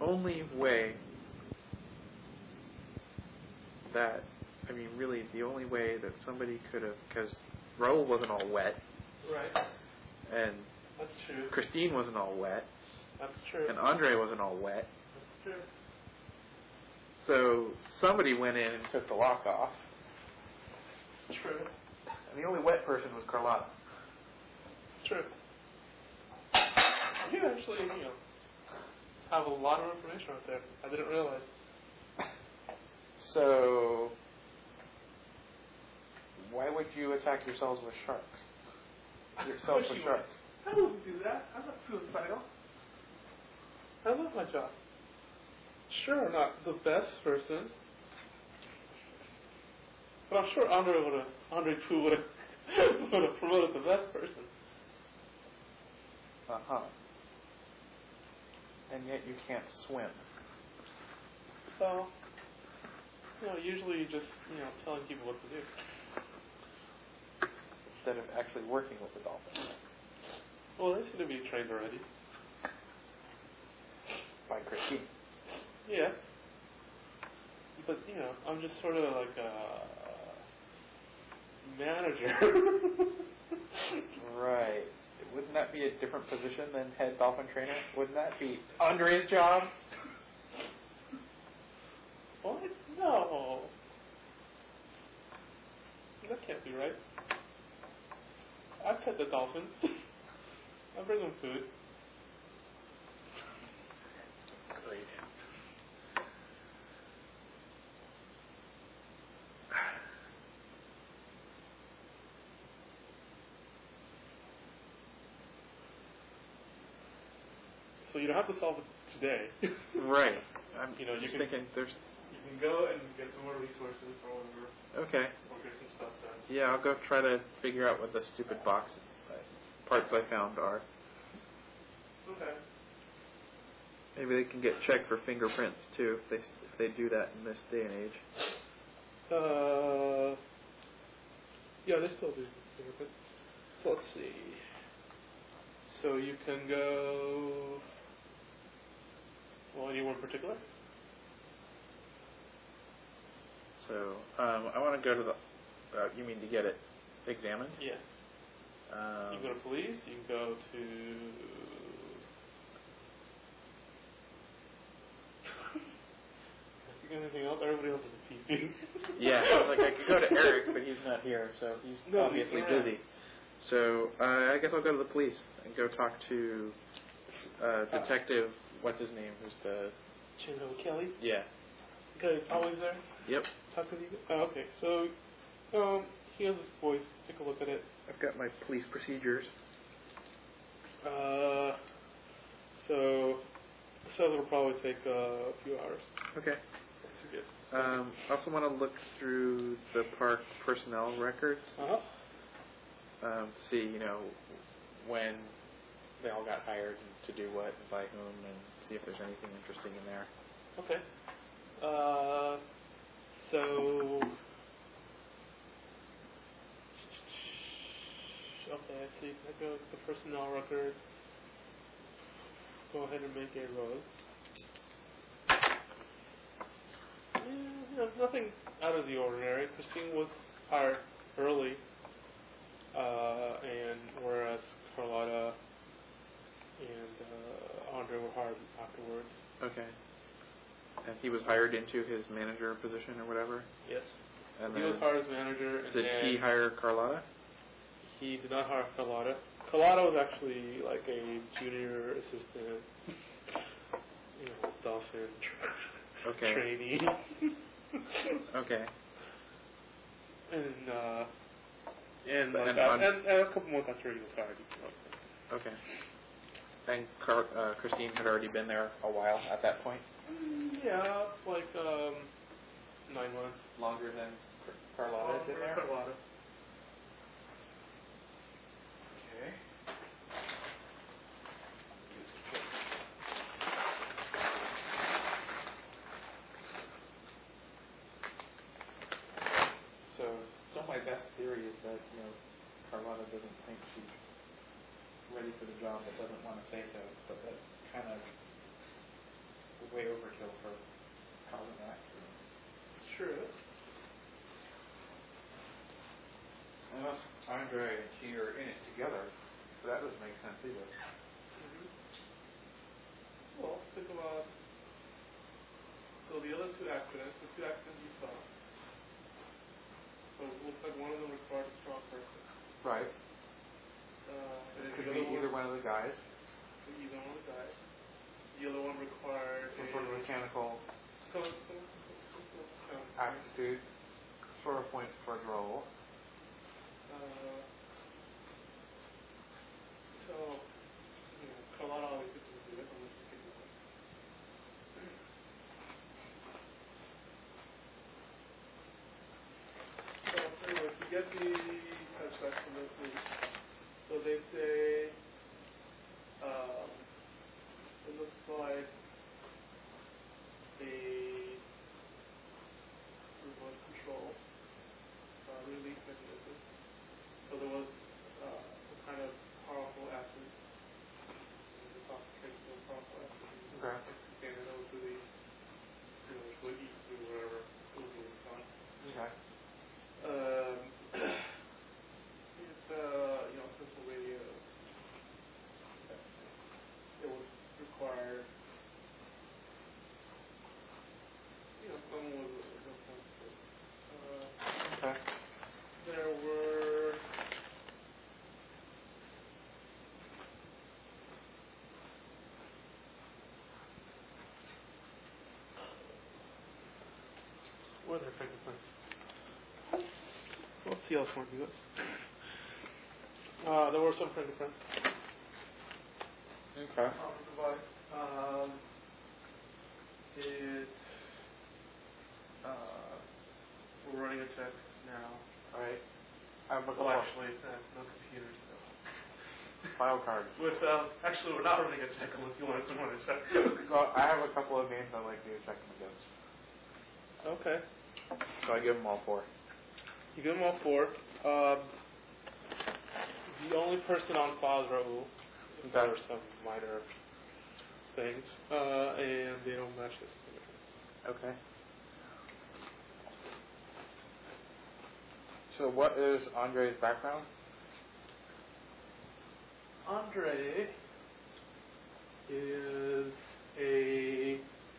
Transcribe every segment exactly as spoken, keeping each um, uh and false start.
only way that, I mean, really, the only way that somebody could have, because Raul wasn't all wet. Right. And that's true. Christine wasn't all wet. That's true. And Andre wasn't all wet. That's true. So somebody went in and took the lock off. True. And the only wet person was Carlotta. True. You actually, you know, have a lot of information out there. I didn't realize. So, why would you attack yourselves with sharks? Yourself with sharks. I wouldn't do that. I'm not suicidal. I love my job. Sure, I'm not the best person, but I'm sure Andre would have, Andre Pooh would have, would have promoted the best person. Uh huh. And yet you can't swim. So, you know, usually you just, you know, telling people what to do instead of actually working with the dolphins. Well, they seem to be trained already. By Christine. Yeah. But, you know, I'm just sort of like a manager. Right. Wouldn't that be a different position than head dolphin trainer? Wouldn't that be Andre's job? What? No. That can't be right. I pet the dolphins. I bring them food. Great. So you don't have to solve it today. Right. I'm you know, you just can, thinking there's... You can go and get some more resources or whatever. Okay. Or get some stuff done. Yeah, I'll go try to figure out what the stupid box parts I found are. Okay. Maybe they can get checked for fingerprints too, if they if they do that in this day and age. Uh, yeah, they still do fingerprints. So let's see. So you can go. Well, anywhere in particular? So um, I want to go to the. Uh, you mean to get it examined? Yeah. Um, you can go to police. You can go to. Anything else? Everybody else is a P C. Yeah, like I could go to Eric, but he's not here, so he's no, obviously he's busy. So uh, I guess I'll go to the police and go talk to uh, Detective. What's his name? Who's the Chinho Kelly? Yeah. Okay, always there. Yep. Talk to you. Oh, okay, so um, he has his voice. Take a look at it. I've got my police procedures. Uh, so so it'll probably take uh, a few hours. Okay. Um, I also want to look through the park personnel records. Uh-huh. Um, to see, you know, when they all got hired and to do what and by whom, and see if there's anything interesting in there. Okay. Uh, so. Okay, I see. I go to the personnel record. Go ahead and make a road. You know, nothing out of the ordinary. Christine was hired early, uh, and whereas Carlotta and uh, Andre were hired afterwards. Okay. And he was hired into his manager position or whatever? Yes. And he was hired as manager. And did then he hire Carlotta? He did not hire Carlotta. Carlotta was actually like a junior assistant, you know, dolphin okay. trainee. Okay. And uh, and, like and, that, on, and, and a couple more after he was hired. Okay. And Car- uh, Christine had already been there a while at that point? Yeah, like um, nine months. Longer than Carlotta had been there? Carlotta. Okay. So, so my best theory is that, you know, Carlotta doesn't think she's ready for the job but doesn't want to say so, but that kind of would way overkill for causing accidents. Sure is. Unless Andre and she are in it together, but that doesn't make sense either. Mm-hmm. Well, think about, so the other two accidents, the two accidents you saw, so it looks like one of them required a strong person. Right. Uh, And it the could other be either one, one of the guys. Either one of the guys. The other one required Some a sort of mechanical some, some, some, some, some, aptitude, sort of points towards role. Uh, so, you know, Carlotta obviously didn't do it unless you can do it. So, anyway, to get the abstract from this week, so they say, um, it looks like a remote control uh, release mechanism. So there was uh, some kind of powerful acid, the concentration of powerful acid in the Okay. container that was really, you know, was really easy to do whatever it was being done. Okay. Um, it's uh, you know, simple radio. It would require, you know, someone with a sense. Uh, Okay. there were. What are their fingerprints? Let's see how far it goes. Uh, there were some fingerprints Okay. on the device. Um, it, uh, we're running a check now. Alright. I have a Well, couple actually, uh, no computers. So. file cards. With, um, actually, we're not running a check unless you want to run a check. Well, I have a couple of names I'd like you to check them against. Okay. So I give them all four. You give them all four. Um, the only person on file is Raul. There are some minor things, uh, and they don't match this. Okay. So what is Andre's background? Andre is a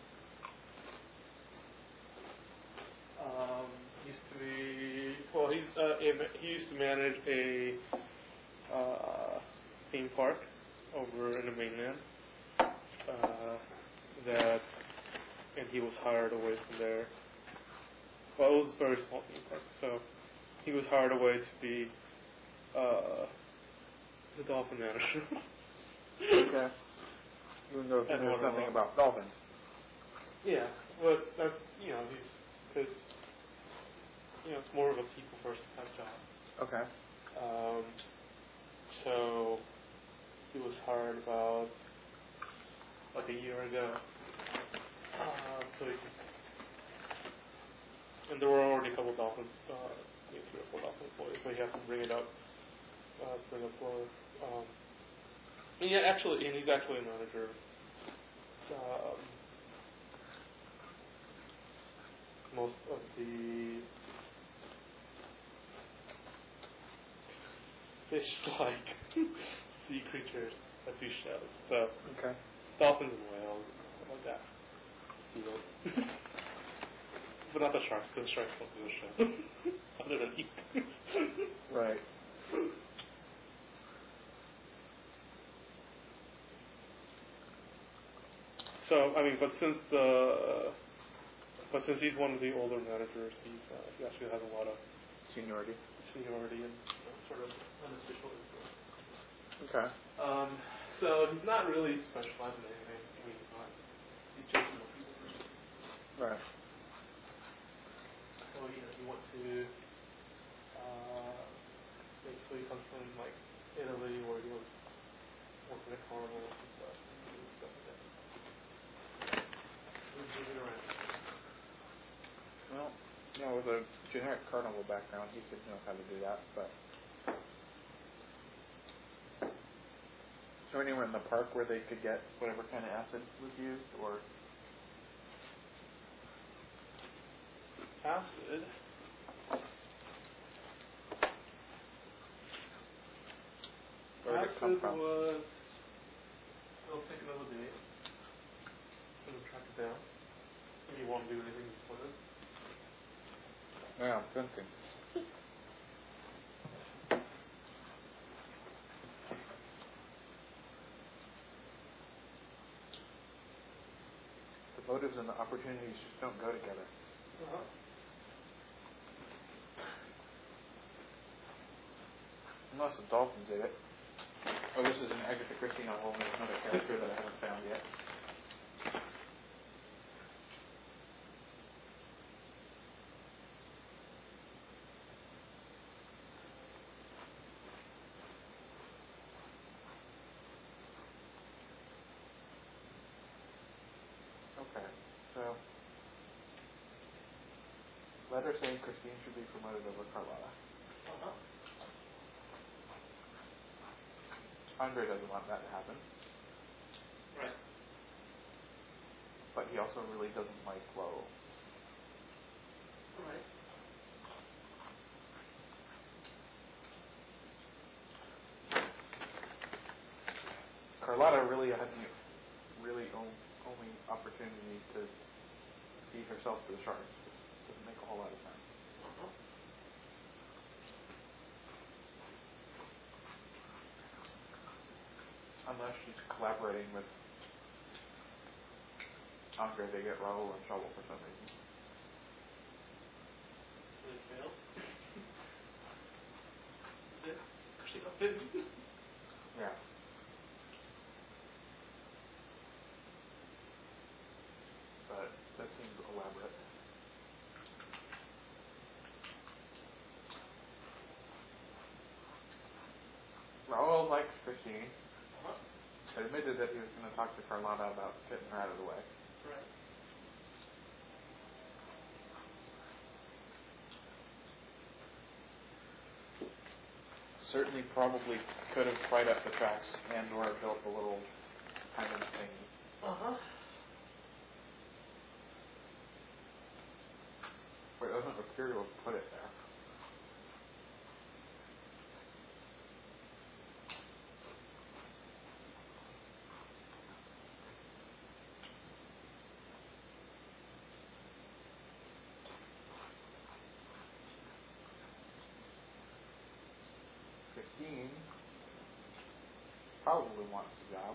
um, used to be well. He's uh, a, he used to manage a uh, theme park over in the mainland. Uh, that and he was hired away from there. Well, it was a very small theme park, so he was hired away to be uh, the dolphin manager. Okay. Even though And there's nothing Waterloo. about dolphins. Yeah, but that's, you know, he's, because, you know, it's more of a people first type job. Okay. Um, so he was hired about like a year ago. Uh, so he, and there were already a couple dolphins, uh, you know, three or four dolphin employees, but he had to bring it up, uh, bring up more. Um, and yeah, actually, and he's actually a manager. Um, most of the fish-like sea creatures that do shows. So, Okay. dolphins and whales and stuff like that. Seals. But not the sharks, because sharks don't do a show. Other than eat. Right. So, I mean, but since the, but since he's one of the older managers, he's uh, he actually has a lot of Seniority. seniority and you know, sort of unofficial influence. Okay. Um, so he's not really specialized in anything. I mean, he's not. He's just a people person. Right. So you know, he went to uh, basically he comes from like Italy, where he was working at carnivals and stuff, and doing stuff like that. He's moving around. Well, you know, with a generic carnival background, he could know how to do that, but... So anywhere in the park where they could get whatever kind of acid was used, or... acid. Where did it come Acid from? was. I'll take another day. I'm gonna track it down. If you won't do anything before this. Yeah, I'm thinking. The motives and the opportunities just don't go together. Uh-huh. Unless the dolphin did it. Oh, this is an Agatha Christie novel, and there's another character that I haven't found yet. Okay, so letter saying Christine should be promoted over Carlotta. Uh-huh. Andre doesn't want that to happen, Right. but he also really doesn't like Lowell. Right. Carlotta really had the really on- only opportunity to be herself to the sharks. It doesn't make a whole lot of sense. Uh-huh. Unless she's collaborating with Andre to get Raoul in trouble for some reason. Did it fail? Did it? She got bitten. Yeah. But that seems elaborate. Raoul likes Christine. Uh-huh. Admitted that he was going to talk to Carlotta about getting her out of the way. Right. Certainly probably could have pried up the tracks and or built a little kind of thing. Uh-huh. But it doesn't appear to have put it there. Christine probably wants the job.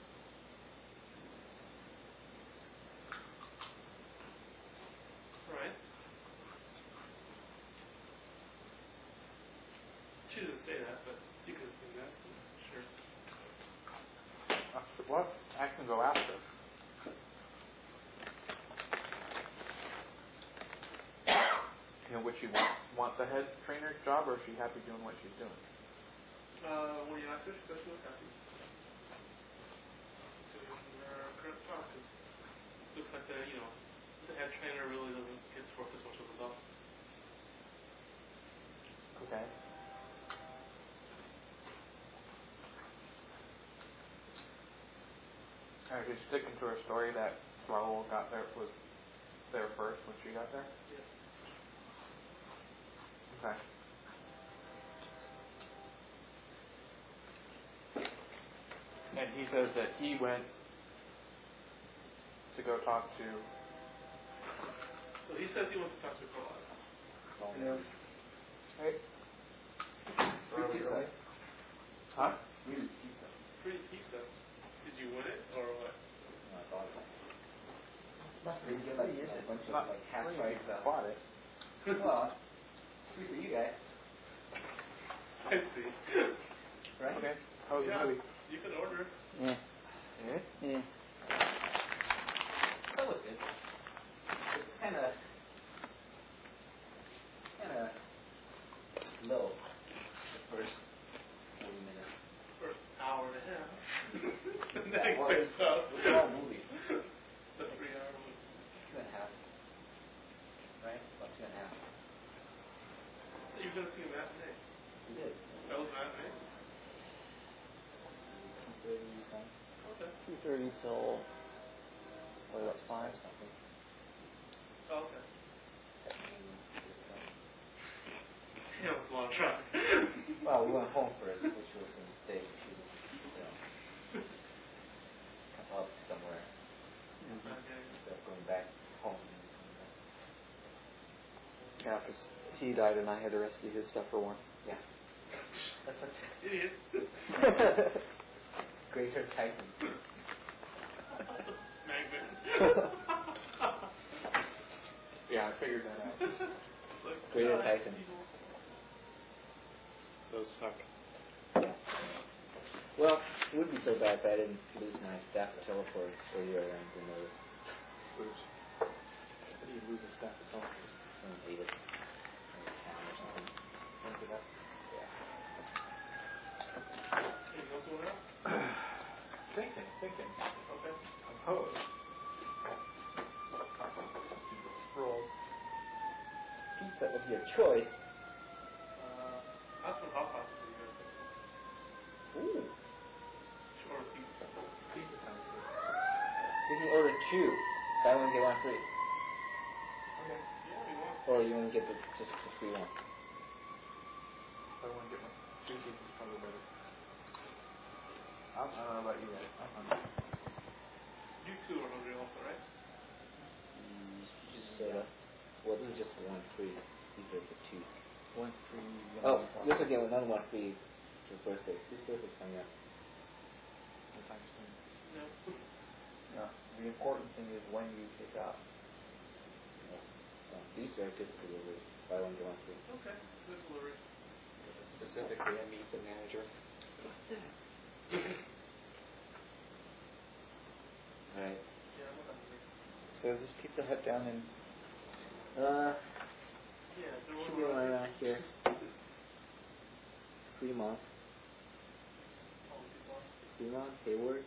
Right. She didn't say that, but you could assume that. Sure. Uh, what? I can go after. You know, would she want, want the head trainer's job, or is she happy doing what she's doing? Uh, when you asked her, she said she was happy. Doing her current job, 'cause looks like the, you know, the head trainer really doesn't get to work as much as the boss. Okay. Alright, she's sticking to her story that Raoul got there, was there first when she got there? Yes. Okay. And he says that he went to go talk to... So he says he wants to talk to Carlotta. Yeah. Hey? Free pizza. Huh? Free pizza. Free pizza. Did you win it, or what? No, I thought it. They get like a bunch of Not like half free, price you stuff. bought it. Well, free for you guys, I see. right? Okay. How was Yeah, the movie? you can order. Yeah. Yeah? Yeah. That was good. It's kind of, kind of low the first forty minutes. First hour and a half. And then Yeah, it well, picks it's, up. it's a long movie. The three hour movie. Two and a half. Right? About two and a half. You're going to see a matinee. We did. That was a matinee? two thirty something. Okay. Two thirty till what about five? Something. Oh, okay. Yeah, it's a lot of traffic. Well, we went home first, which was a mistake. She was, you know, come up somewhere. Okay. Instead of going back home. Yeah, because he died and I had to rescue his stuff for once. Yeah. That's what. Idiot. Greater Titan. Magnet. Yeah, I figured that out. Like, Greater God, Titan. people. Those suck. Yeah. Well, it would be so bad if I didn't lose my staff teleport earlier and you know, Oops. How do you lose a staff at all? someone ate it. Or a can or something. Look it up. Anything else you want to know? Thinking, thinking. Okay. Compose. Rolls. Pizza of your choice. Uh, that's some hot pockets for you guys. Ooh. Or pizza. Pizza sounds good. You can order two. Buy one, get one free. Okay. Yeah, you want. Or you want to get the, just the free one. If I want to get one, two pizzas is probably better. I'm, I don't know about you guys. I'm hungry. You two are hungry also, right? Mm, just soda. Well, this is just one free. These are the two. One free. Oh, you also get another one free for your birthday. Whose birthday's coming up? Sometime soon. No. No, the important thing is when you pick up. Oh, these are good for delivery. Buy one, get one free. Okay. Good delivery. Specifically, I meet the manager. Alright. Yeah, I'm not hungry. So is this Pizza Hut down in? Uh, Yeah, is there should one be one around around here. Fremont. Oh, people are. Fremont, Hayward.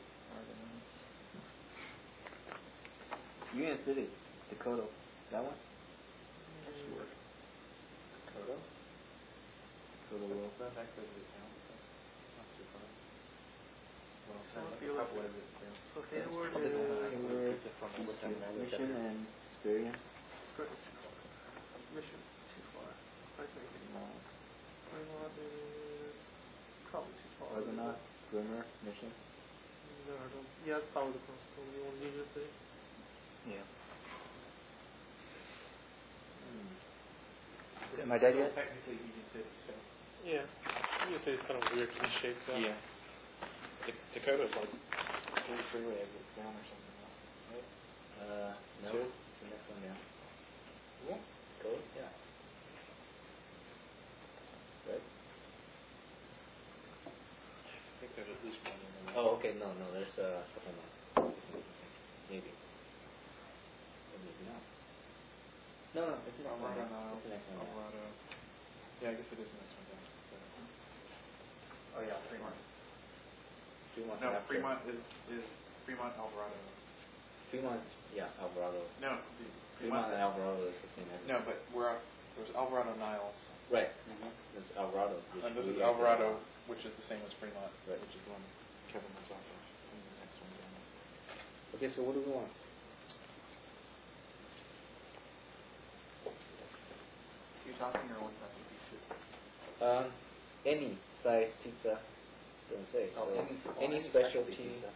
Union City, Dakota. That one? Sure. Dakota? Dakota Road. That's actually the town. Not too far. Well, So sounds if like you a look- couple of it. Yeah. So Hayward Probably the one I is. ordered pizza from the Mission, time when I looked at Mission it. and Experience. Skirt is too far. Mission's too far. I think Fremont. Fremont is probably too far. Argonaut, Grimmer, Mission. No, I don't. Yeah, it's probably the closest one. You want to use it today? Yeah. Hmm. Am I dead yet? Technically, Union City, so. Yeah. You say it's kind of weird shaped though. Yeah. Da- Dakota's like three freeway exits down or something, right? Uh, no. Two? It's the next one down. Yeah. Dakota? Yeah. Right? I think there's at least one in there. Oh, okay. No, no. There's uh, hold on. Maybe. Or maybe not. No, no. It's the next one Alvarado, down. Niles, It's the next one down. Alvarado. Yeah, I guess it is the next one down. Oh yeah, Fremont. Fremont. No, after. Fremont is is Fremont Alvarado. Fremont. Yeah, Alvarado. No, the Fremont and Alvarado is the same. As No, but we're up. There's Alvarado Niles, Right. Mm-hmm. There's Alvarado. Which and this we is are Alvarado, which is the same as Fremont, Right. which is the one Kevin was off of. And the next one down. Okay, so what do we want? You talking or one type of pizzas? Um, any size pizza. Don't say. Oh, So any- oh, any any specialty. specialty pizza.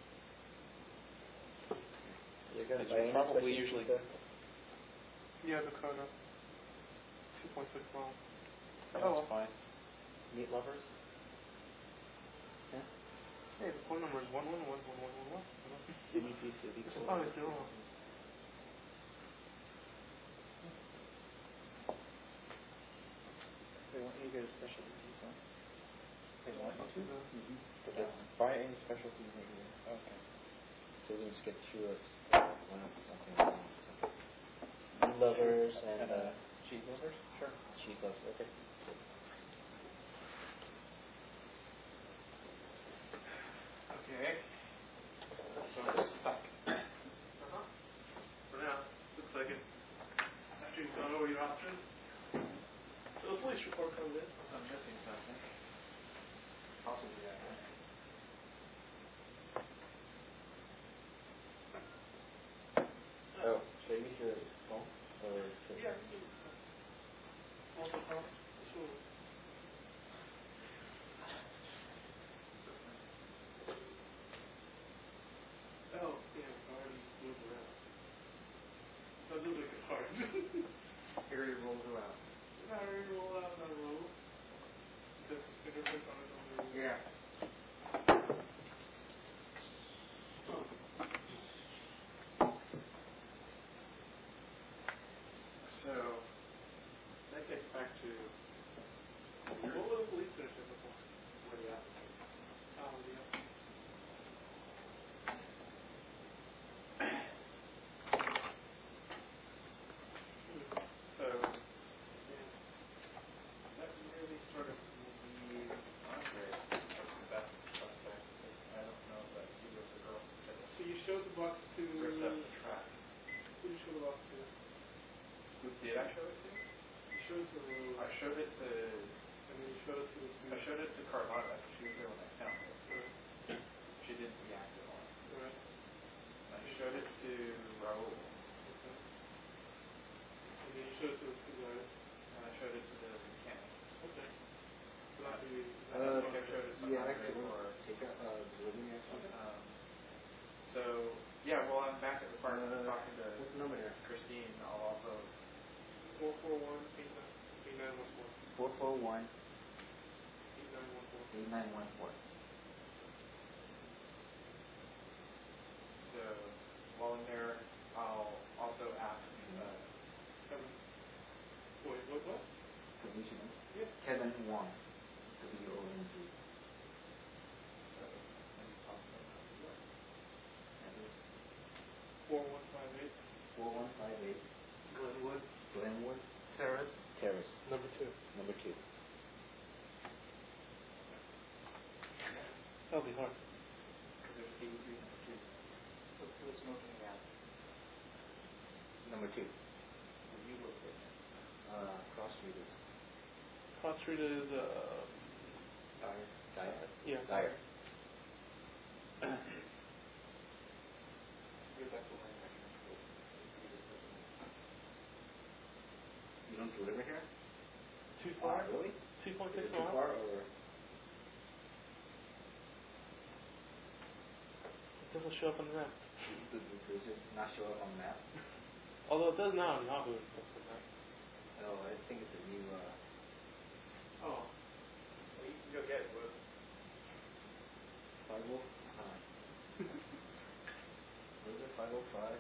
You're gonna It's buy any probably specialty usually- pizza? Yeah, Dakota. two point six miles. That's Oh. fine. Meat lovers? Yeah. Hey, the phone number is one one one one one one one. City pizza, pizza. It's probably zero. So they want you to get a specialty pizza? They want you to? Mhm. Okay. Buy any specialty you need. Okay. So we just get two of one of something. something. Meat lovers and, And uh, uh, cheese lovers? Sure. cheese lovers. Okay. Okay. So it's stuck. Uh-huh. For now, looks like it. After you've gone over your options. So the police report comes in. So I'm missing something. Possibly that one. Oh, should I use your phone or? Should Yeah. Also, Tom, sure. a little bit hard. Harry rolls you out. Not really roll out on a roll. Just his fingerprint on it on the roll. Yeah. So that gets back to What was the police station before? where the Oh, yeah. So yeah, that really sort of leaves Andre as the best suspect because I don't know that he was the girl who said So you showed the box to... ripped up the track. Who did you show the box to? Who did I show it to? You showed it to... I showed it to And then you showed it to the I showed it to Carlotta. She was there when I found it. Right. She didn't react at all. Right. I showed it to Raul, Okay. And then you showed it to the two guys. and I showed it to the mechanic. Okay. So that would be... I don't think I showed it to yeah, Andre actually, or... take out uh, delivery actually. Um, so, yeah, while I'm back at the park Uh, talking to what's the number here? Christine, I'll also... four four one, eight nine one four. Four four one eight nine one four. eight nine one four. So, while I'm there, I'll also ask... Uh, Kevin. Wait, what, what? Commissioner. Yeah. Kevin Wong. W O N G. four one five eight. Four one five eight. Glenwood. Glenwood Terrace. Terrace. Number two. Number two. That'll be hard. because there's eighty-three number two. What's the smoking gap? Number two. Where you look at it. Uh, Cross Street is Cross Street is, uh... Dyer. Dyer. Yeah. Dyer. Get back to line measurement. You don't deliver here? Too far? Uh, really? two point Is six it too miles? far or? It doesn't show up on the map. Does does it not show up on the map? Although it does now on Yahoo and stuff like that. Oh, I think it's a new, uh, Oh. Well, you can go get it, but... five oh, uh, what is it, five oh five?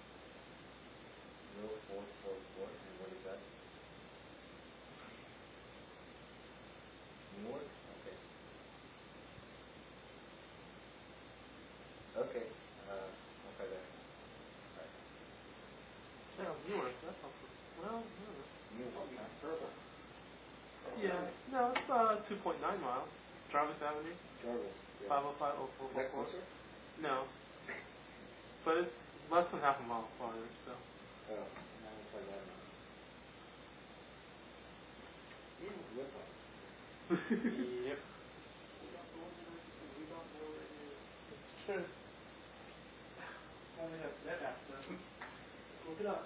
Zero four four four, and what is that? Newark? Okay. Okay, uh, I'll try that. Alright. Yeah, Newark, that's not... Well, yeah. Newark, huh? Further. Yeah, no, it's uh, two point nine miles. Jarvis Avenue, Jarvis. Yeah. five oh five oh four Is four that four. closer? No. But it's less than half a mile farther, so. Oh, now I'll try that now. Yeah, whip on. Yep. It's true. Only have that app, so... Look it up.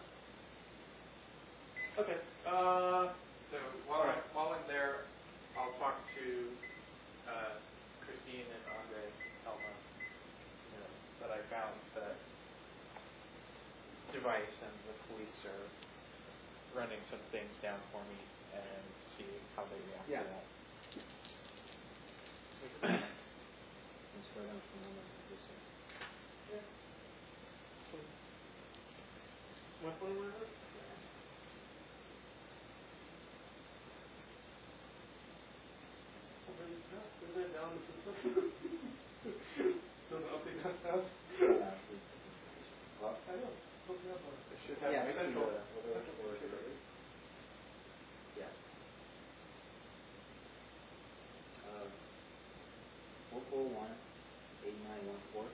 Okay, uh... So, while, I, while I'm there, I'll talk to uh, Christine and Andre Elma, you know, that I found that device, and the police are running some things down for me and see how they react Yeah. to that. Let's go down to number this one. What one was it? Isn't it down the system? Doesn't update that fast? Yeah, we- well, I know. Look it up on It should have yeah, a maybe central. the, or, or, or, yeah. Uh, four four one, eight nine one four.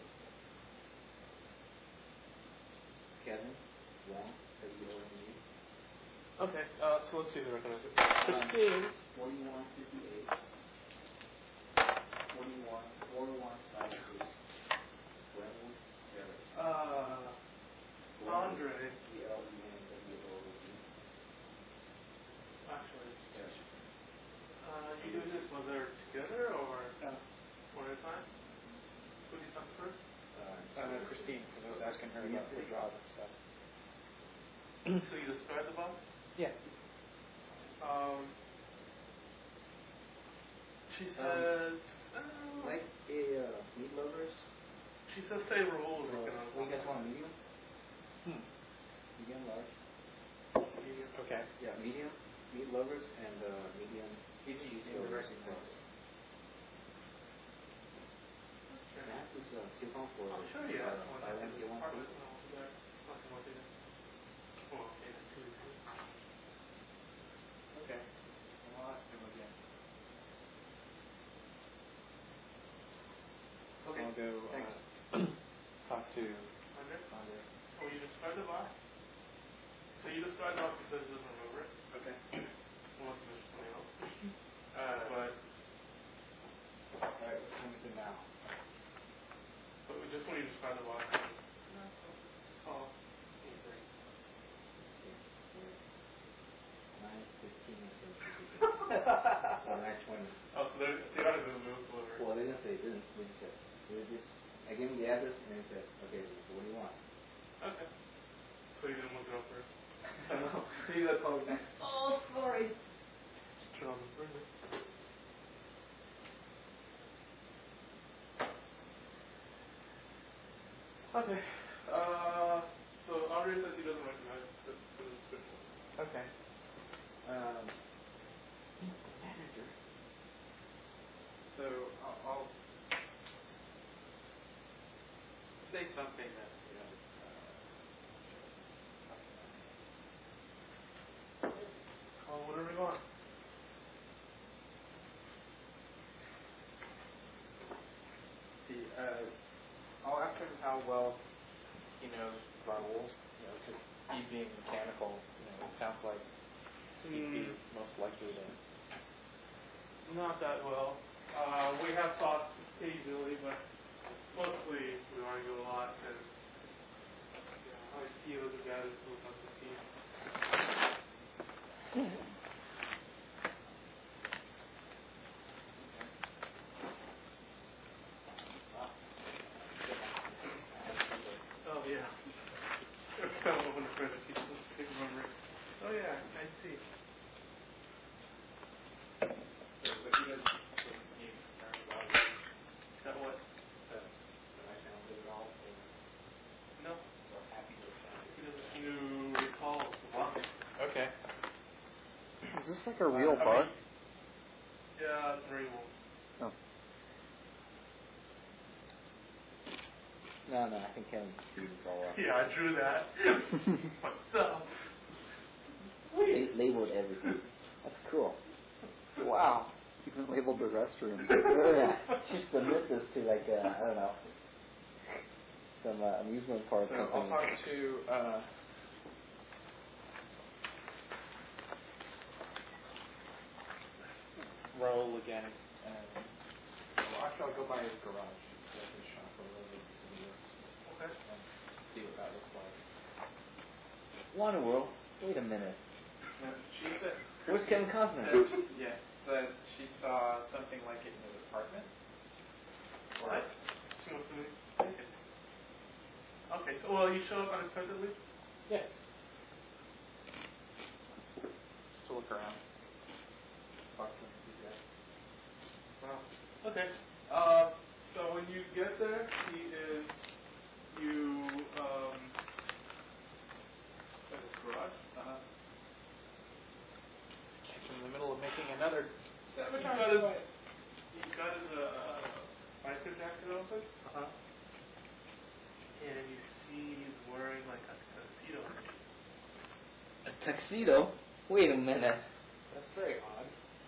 Kevin Wong, W O N G. Okay, uh, so let's see if they recognize it. Christine. Forty-one fifty-eight. Forty-one, four one five two. Glenwood Terrace. Uh, Andre. E L E N W O N G. Actually, Yes. uh, you doing this whether together or one at a time? Who do you talk first? Uh, Uh, Christine, because I was asking her about the job and stuff. So you describe the box? Yeah. Um, she says, uh, Like a uh, meat lovers. she says say Rahul is Or, working on oh, you guys want medium? Hmm. Medium, large? medium. Okay. Yeah, medium, meat lovers, and uh, medium He didn't cheese seem to lovers. recognize it. Can I have this uh, coupon for I'll show you. uh, One buy one, second. get one Apartment, free? no, there. Nothing will be there. Oh, okay, that's two. Okay. Well, I'll ask him again. Okay. I'll go Thanks. uh, talk to Andre? Andre. So you describe the box? So you describe the box because it doesn't remember it. Okay. Unless there's something else. Uh, but, Alright, what time is it now? but we just when you describe the box. Oh, eight thirty. nine fifteen or something. Or nine twenty. Oh, so they they gotta do the move delivery. Well, they didn't say, they didn't, they just said, they just, I gave them the address and they said, okay, what do you want? Okay. So you didn't look it up first. No. So you got called back. Oh, sorry. Turn on the printer. Okay. Uh, so Andre says he doesn't recognize the, the description. Okay. Um, Manager. so I'll, I'll say something that, you know, uh, Call whatever you want. see, uh, I'll ask him how well he knows Raul, you know, because he being mechanical, you know, it sounds like he'd be Mm. most likely to. Not that well. Uh, we have talked occasionally, but mostly we argue a lot, and yeah, I feel the guy is who comes to see. Oh yeah. It's kind of open to print. People stick remember. Oh yeah, I see. So, but he doesn't doesn't need concern about it. That what? That, that I sounded at all, or, No, or happy to sound. he doesn't. You recall the box. Okay. Is this like a real Uh, I bar? mean, yeah, it's very well. Oh. No, no, I think Kevin drew this all up. Yeah, I drew that. What's up? La- labeled everything. That's cool. Wow. Even labeled the restrooms. Yeah, should submit this to like, uh, I don't know, some uh, amusement park So company. I'll talk to uh, Raul again, and well, actually I'll go by his garage, so his shop or whatever he works, Okay. and see what that looks like. Wonder World. Wait a minute. No, she said. Where's Kevin Costner? Said, yeah, said she saw something like it in his apartment. What? She wants to take it. Okay, so well, you show up unexpectedly? Yeah. Just to look around. Talk to him, see that. Wow. Okay. Uh, so when you get there, he is, you, um, at his garage. Uh-huh. Catch him in the middle of making another He got his, sabotage. he got his, uh, biker jacket open, Uh-huh. and you see he's wearing like a tuxedo. A tuxedo? Wait a minute. That's very odd.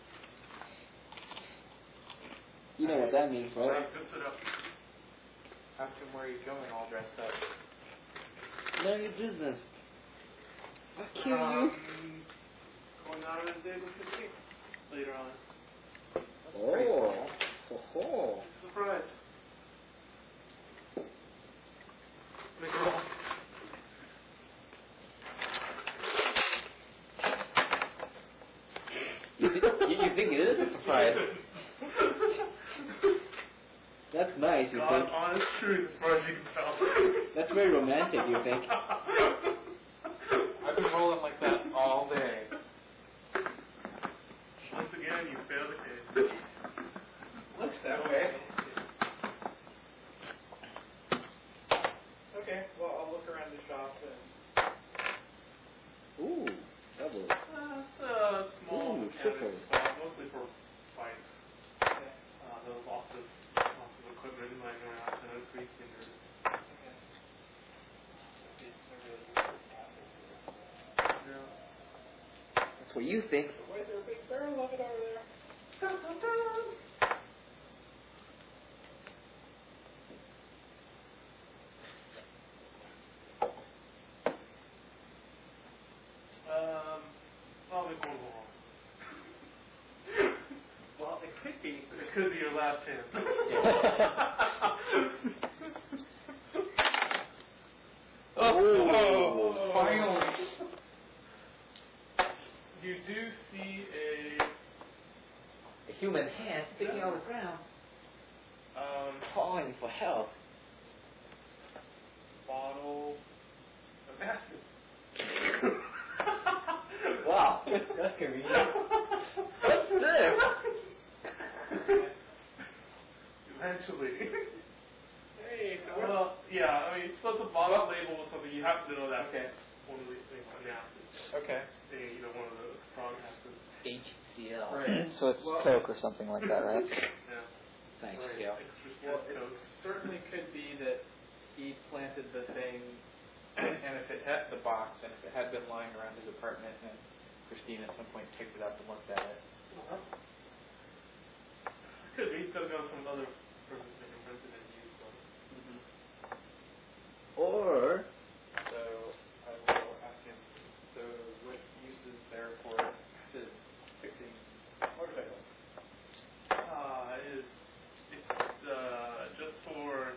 You know what that means, Right. right? He zips it up. Ask him where he's going all dressed up. None of your business. I'll kill you. Um, going out on a date with Christine later on. Oh. Oh. Oh. Surprise. Make it all. You, think, you, you think it is a surprise? That's nice, you God, think? honest truth, as far as you can tell. That's very romantic, you think? I've been rolling like that all day. Once again, you failed the case. Looks that way. Okay, well, I'll look around the shop and... Ooh, double. Uh, it's a small Ooh, mechanics, triple. uh, mostly for bikes. Okay. Uh, there's lots of lots of equipment lying around and increase fingers. Okay. Yeah. That's what you think. Why is there a big barrel of it over there? Um, probably going wrong. Well, it could be. It could be your last chance. Oh, finally. You do see a A human hand picking out the ground, um, calling for help. bottle of acid. Wow, that's convenient. What's this? Eventually. Hey, so Well, yeah, I mean, so the bottle label was something you have to know that Okay. one of these things on the acid. Okay. Saying either one of the strong acids. H C L. Right. So it's Well- Coke or something like that, right? Yeah. Thanks, Right. Joe. Extra Well, strength it Coke. certainly could be that he planted the thing, and if it had the box, and if it had been lying around his apartment, and Christine at some point picked it up and looked at it. Could be. Could go some other person that invented and used one. Or So I will ask him. So what use is there for acid fixing motorcycles? Uh, it is, it's uh, just for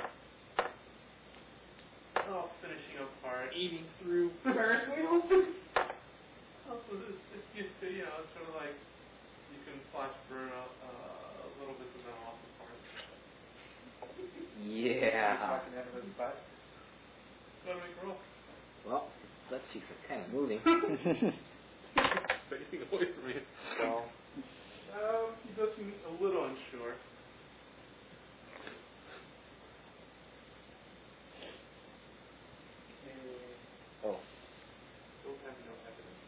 oh, finishing up part. Eating through Ferris wheels. Also, it's, it's used to, you know, it's sort of like you can flash burn a, uh, a little bit of them off the parts. yeah. Talking out of his butt. Gotta make a roll. Well, his butt cheeks are kind of moving. Facing away from me. So, Um, he does seem a little unsure. Oh, Don't have no evidence.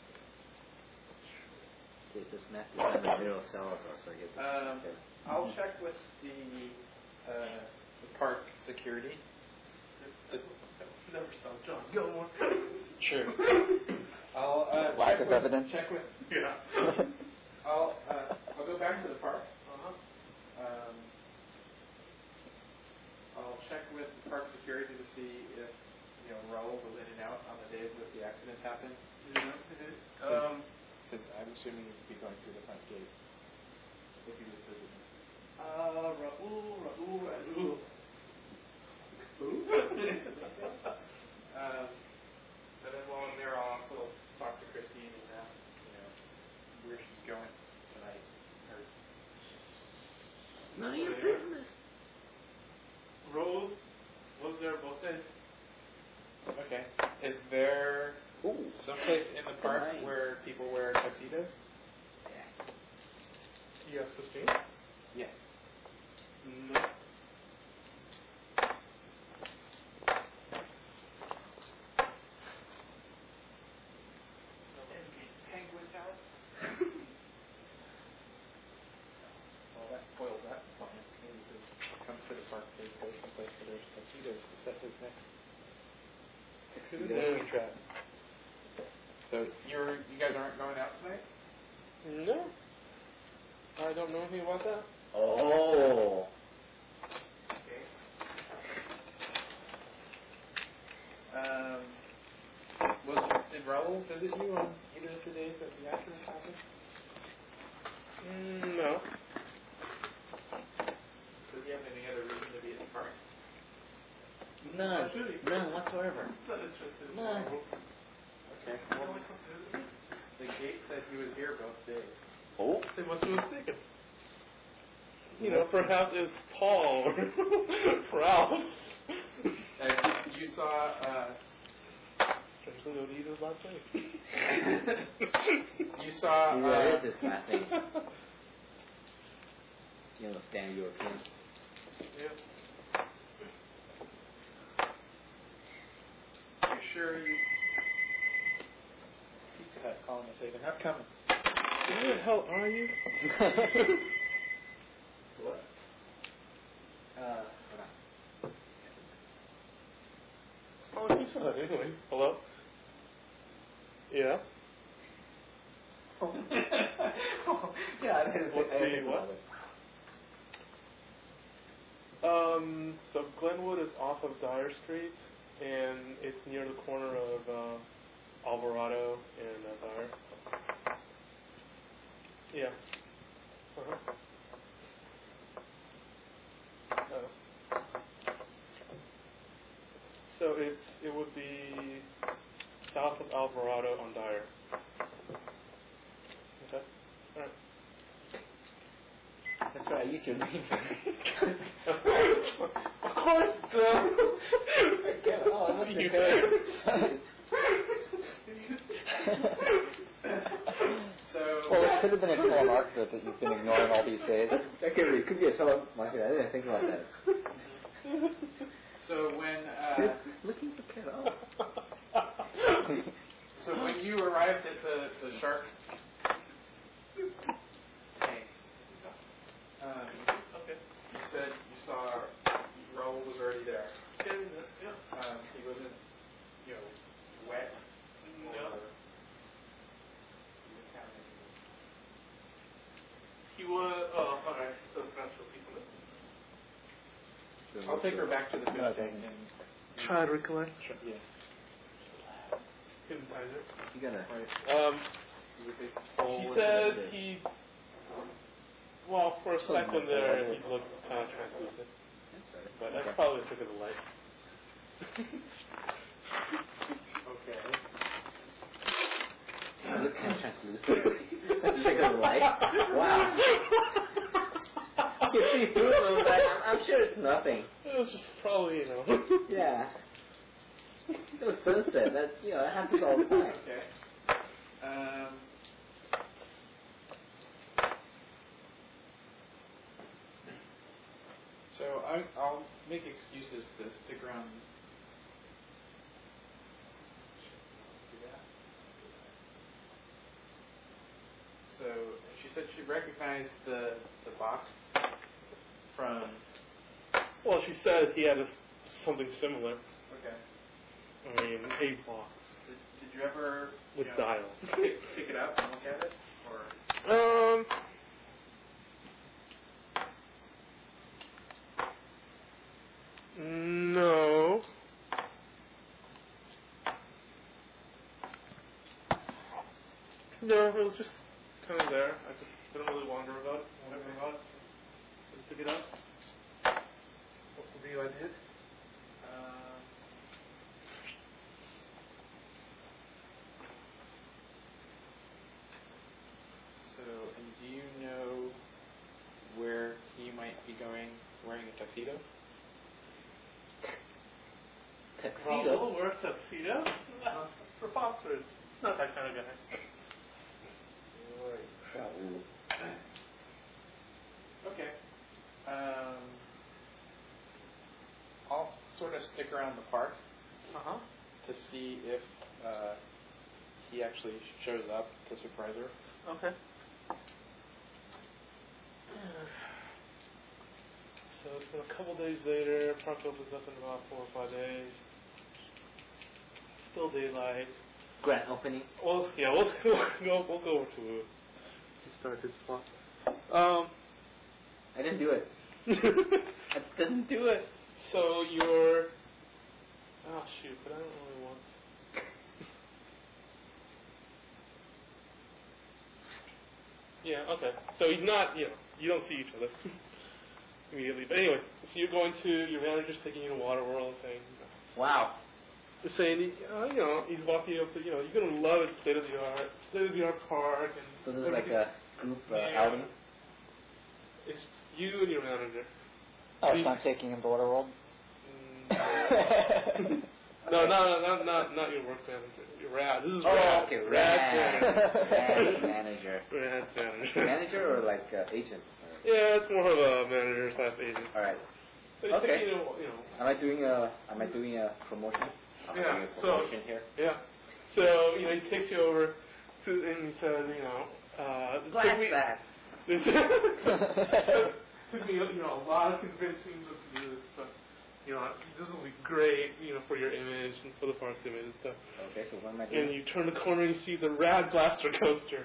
is this Matthew Vanderbilt Salazar? So I get the Um, I'll check with the, uh, the park security. Never stop John Gilmore. Sure. I'll uh, Lack check of with, evidence. Check with. Yeah. I'll uh, I'll go back to the park. Uh-huh. Um, I'll check with the park security to see if you know Raul was in and out on the days that the accident happened. Yeah. Um, Because I'm assuming he'd be going through the front gate if he was visiting. uh, Raul, Raul, Raul. um, and then while I'm there, I'll also talk to Christine and ask, you know, where she's going tonight. Or None of your business. Rose was there both days. okay, is there Ooh. someplace in the park Nice. where people wear tuxedos? Yes, Christine? Yeah. No. Penguin house. Well, that spoils that plan. Maybe if he comes to the park, they go someplace where there's tuxedos to set his next tuxedo trap. So you're you guys aren't going out tonight? No. I don't know anything about that. Oh. Okay. Um, was did Raul visit you on either of the days that the accident happened? Mm, no. Does he have any other reason to be at the park? None. Absolutely. None whatsoever. Not interested in None. Raul. Okay. Well, the gate said he was here both days. Oh. See what you was thinking. You know, perhaps it's Paul or Ralph. And you saw uh, eventually go to either of our place. You saw. Yeah, uh, it is this kind of thing. You know, standard European. Yeah. You sure you? Pizza Hut calling us even. How come? Where the hell are you? What? Uh, Oh, Pizza Hut, anyway. Hello? Yeah? yeah, I didn't What think- I do didn't you think want? about it. Um, so Glenwood is off of Dyer Street, and it's near the corner of uh, Alvarado and uh, Dyer. Yeah. Uh-huh. Uh, so it's it would be south of Alvarado on Dyer. Okay. All right. That's right, I used your name. Of course, duh. Yeah, oh, I must You have did. So. Well, it could have been a telemarketer that you've been ignoring all these days. That could be, it could be a telemarketer. I didn't think about that. So when. Uh, Looking for Carol. so when you arrived at the the shark. tank, Um, Okay. you said you saw Raul was already there. Yeah. Yeah. Um, he wasn't, you know, wet. No. Or he was kind of- He was. Oh, all right. So that's what people I'll take her back to the fish No, tank don't. and. try to recollect. Yeah. Couldn't find it. You gotta. Right. Um, You would think- he says he. Well, for a Oh, second no, there, no. he looked kind of translucent, but Okay. that's probably a trick of the light. Okay. You look kind of translucent. That's bigger than light. Wow. You see through it a little bit. I'm, I'm sure it's nothing. It was just probably, you know. Yeah. It was sunset. That you know that happens all the time. Okay. Um. So I, I'll make excuses to stick around. Do that. So she said she recognized the the box from. Well, she said he had a, something similar. Okay. I mean, a box Did, did you ever with you know, dials. pick, pick it up and look at it, or? Um. No. No, it was just kind of there. I just didn't really wonder about it. Whatever about it. Just pick it up. What review I did. Um, so, and do you know where he might be going wearing a tuxedo? Tuxedo. Raul wears tuxedo? No, it's preposterous. Not that kind of guy. Okay. Um, I'll sort of stick around the park Uh-huh. to see if uh, he actually shows up to surprise her. Okay. So it's been a couple days later. Park opens up in about four or five days. Still daylight. Grand opening. Well, yeah, we'll we'll go we'll go over to to start this plot. Um, I didn't do it. I didn't do it. so you're. Oh shoot! But I don't really want. Yeah. Okay. So he's not. You know, you don't see each other immediately. But anyway, so you're going to your manager's taking you to Waterworld, saying. Wow. Saying, uh, you know, he's walking up to, you know, you're going to love it, state of the art, state of the art park. And So this is like everything. a group uh, Yeah. outing. It's you and your manager. Oh, so I'm taking him to Waterworld? Mm, No, no, no, not not not your work manager. Your rad. This is Oh, rad. okay, Rad rad. manager. Rad manager. Rad manager. Manager or like uh, agent? Yeah, it's more of a manager slash agent. All right. But you Okay. think, you know, you know. Am I doing a Am I doing a promotion? I'm Yeah, doing a so- promotion here. Yeah. So you know, he takes you over to and he says, you know, uh, it took me- Glass This took me, you know, a lot of convincing to do this stuff. You know, this will be great, you know, for your image and for the park's image and stuff. Okay, so what am I doing? And you turn the corner and you see the Rad Blaster coaster.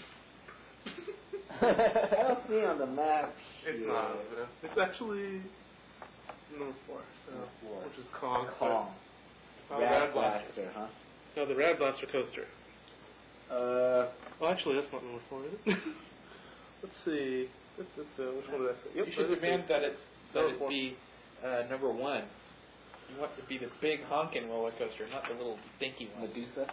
Help me on the map. It's here. not. It's actually number four, so, Number four. which is Kong. Kong. Uh, Rad Rad Blaster. Blaster, huh? No, the Rad Blaster coaster. Uh, Well, actually, that's not number four, is it? Let's see. It's, it's, uh, which one did I say? Yep, You should that's demand it. that it's that Number it four. be uh, number one. You want it to be the big honking roller coaster, not the little dinky one. Medusa.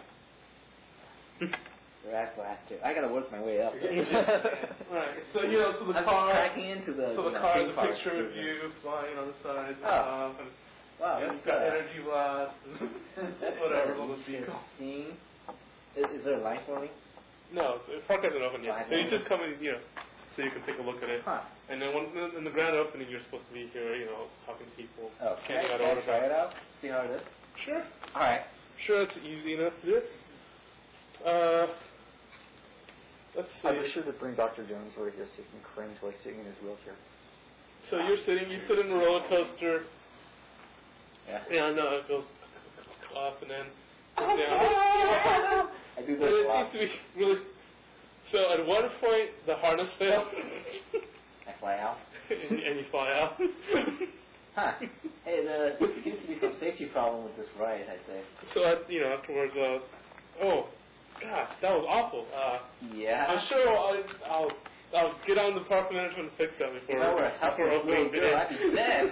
Rad Blaster. I gotta work my way up. Right. So you know, so the I'm car. just tracking into the. So you the know, car theme has a park picture of business. you flying on the sides and Oh. stuff, and Wow. yeah, that's you've got uh, energy blast, and whatever little vehicle. interesting. Is, is there a line for me? No, the park hasn't opened Oh, yet. I So you know. just come in, you know, so you can take a look at it. Huh. And then when, in the grand opening, you're supposed to be here, you know, talking to people. Oh, can handing I, out can I autographs. try it out? See how it is? Sure. Alright. Sure, it's easy enough to do it. Uh, let's see. I'd be sure to bring Doctor Jones over here so he can cringe like sitting in his wheelchair. So you're sitting, you sit in the roller coaster, Yeah. and uh, it goes up and then goes down. I do And this a it lot. seems to be really. So at one point, the harness failed, I fly out. and, and you fly out. Huh. Hey, there seems to be some safety problem with this ride, I'd say. So at, you know, afterwards, uh, oh, gosh, that was awful. Uh, Yeah. I'm sure I'll, I'll I'll get on the park management and fix that before If I were a before helpless opening little girl, I'd be dead.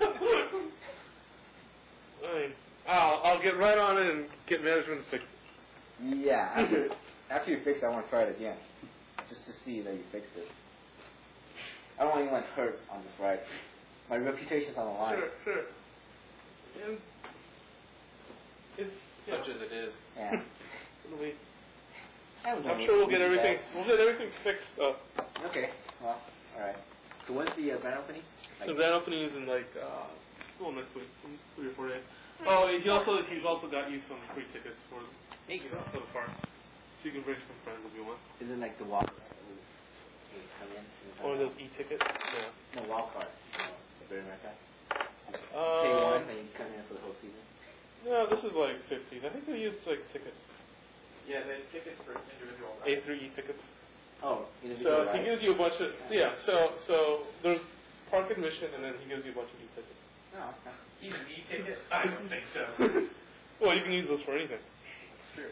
I mean, I'll I'll get right on it and get management to fix it. Yeah. After, after you fix it, I want to try it again. Just to see that you fixed it. I don't want anyone hurt on this ride. My reputation's on the line. Sure, sure. And it's Such yeah, as it is. Yeah. it'll be, I don't know I'm sure we'll get what to do everything. We'll get everything fixed. Uh, that. Okay. Well, alright. So when's the uh, grand opening? so that opening is in like uh, well next week, in three or four days. Oh, he also he's also got you some free tickets for you know, for the park, so you can bring some friends if you want. Is it like the walk card that was, that was come in? Or those e-tickets. Yeah. No, walk card. No, the Bear America. Pay Um, one and you come in for the whole season. no, this is like fifty. I think they use like tickets, Yeah, they have tickets for individual. A through E tickets. Oh, So individual he ride. gives you a bunch of yeah. So so there's park admission, and then he gives you a bunch of e-tickets. Oh, okay. Even e-ticket? I don't think so. Well, you can use those for anything. Sure.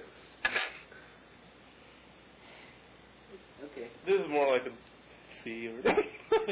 Okay. This is more like a C or. What